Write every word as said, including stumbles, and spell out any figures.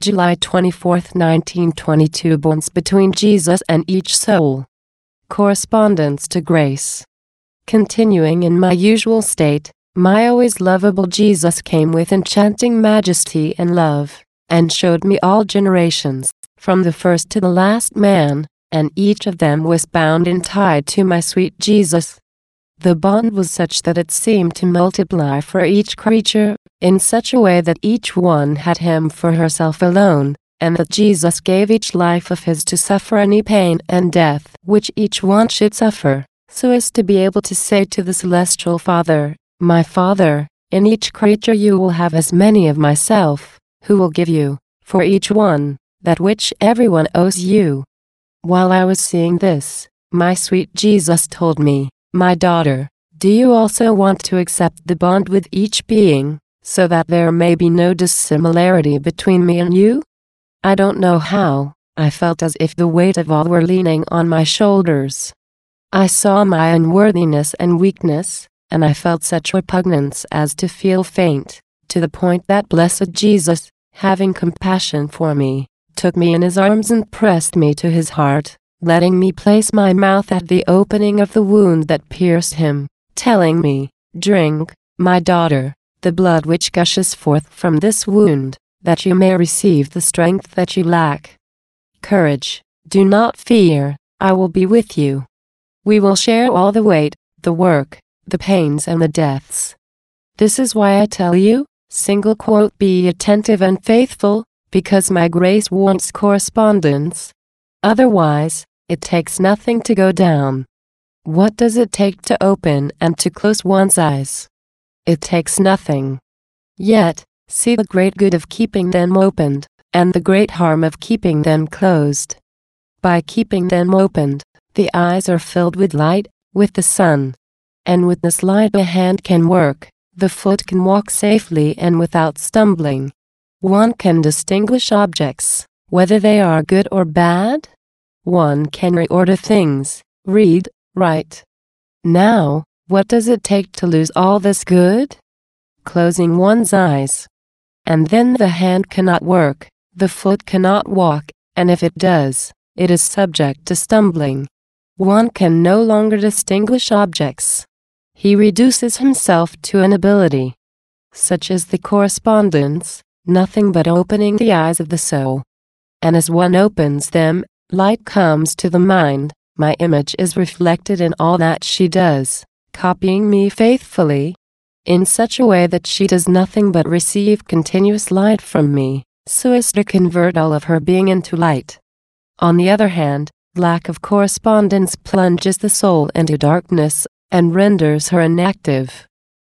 July twenty-fourth, nineteen twenty-two. Bonds between Jesus and each soul. Correspondence to grace. Continuing in my usual state, my always lovable Jesus came with enchanting majesty and love, and showed me all generations, from the first to the last man, and each of them was bound and tied to my sweet Jesus. The bond was such that it seemed to multiply for each creature, in such a way that each one had him for herself alone, and that Jesus gave each life of his to suffer any pain and death which each one should suffer, so as to be able to say to the Celestial Father, "My Father, in each creature you will have as many of myself, who will give you, for each one, that which everyone owes you." While I was seeing this, my sweet Jesus told me, "My daughter, do you also want to accept the bond with each being, so that there may be no dissimilarity between me and you?" I don't know how, I felt as if the weight of all were leaning on my shoulders. I saw my unworthiness and weakness, and I felt such repugnance as to feel faint, to the point that blessed Jesus, having compassion for me, took me in his arms and pressed me to his heart, letting me place my mouth at the opening of the wound that pierced him, telling me, "Drink, my daughter, the blood which gushes forth from this wound, that you may receive the strength that you lack. Courage, do not fear, I will be with you. We will share all the weight, the work, the pains and the deaths. This is why I tell you, single quote, be attentive and faithful, because my grace wants correspondence. Otherwise, it takes nothing to go down. What does it take to open and to close one's eyes? It takes nothing. Yet, see the great good of keeping them opened, and the great harm of keeping them closed. By keeping them opened, the eyes are filled with light, with the sun. And with this light a hand can work, the foot can walk safely and without stumbling. One can distinguish objects, whether they are good or bad. One can reorder things, read, write. Now, what does it take to lose all this good? Closing one's eyes. And then the hand cannot work, the foot cannot walk, and if it does, it is subject to stumbling. One can no longer distinguish objects. He reduces himself to an ability. Such is the correspondence, nothing but opening the eyes of the soul. And as one opens them, light comes to the mind, my image is reflected in all that she does, copying me faithfully, in such a way that she does nothing but receive continuous light from me, so as to convert all of her being into light. On the other hand, lack of correspondence plunges the soul into darkness, and renders her inactive.